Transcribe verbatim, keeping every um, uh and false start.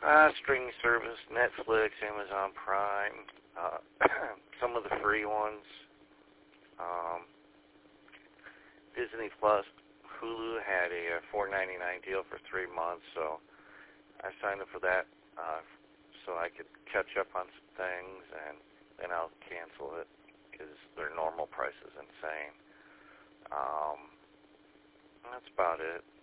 Uh, streaming service, Netflix, Amazon Prime, uh, some of the free ones, um, Disney Plus, Hulu had a four ninety-nine deal for three months, so I signed up for that uh, so I could catch up on some things, and then I'll cancel it because their normal price is insane. Um, that's about it.